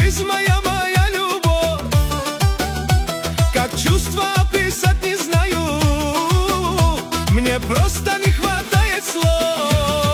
жизнь моя любовь. Как чувства описать не знаю, мне просто не хватает слов.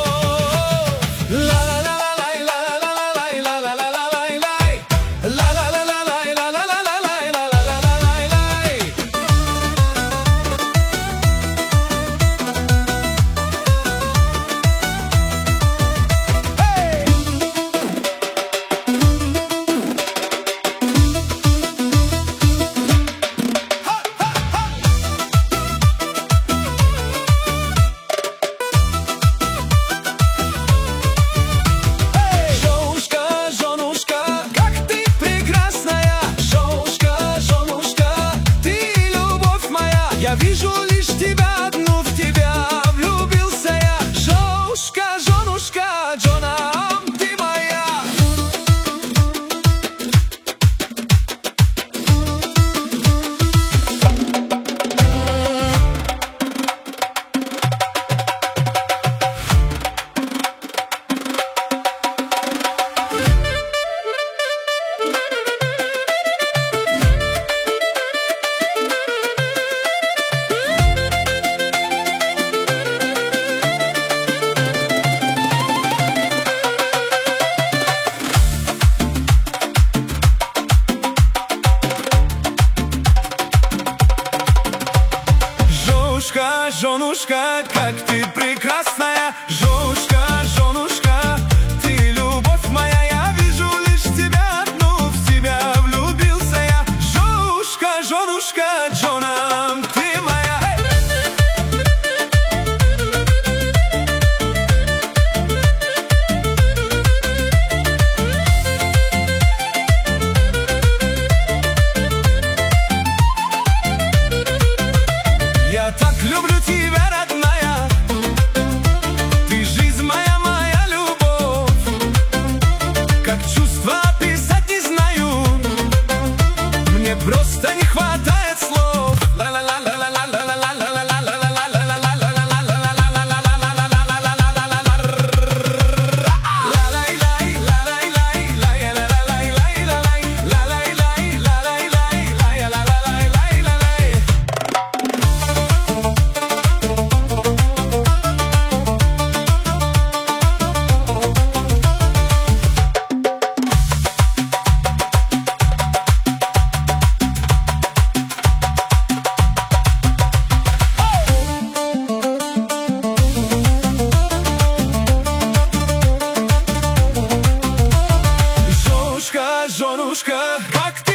Я вижу лишь тебя одну, в тебя влюбился я. Женушка, женушка, Джонам, ты моя. Женушка, женушка, как ты прекрасная. Женушка, женушка, ты любовь моя. Я вижу лишь тебя одну, в тебя влюбился я. Женушка, женушка, Джонам, ты моя. Я так люблю тебя, родная. Ты жизнь моя любовь. Как чувства описать не знаю, мне просто не хватает слов. Женушка, как ты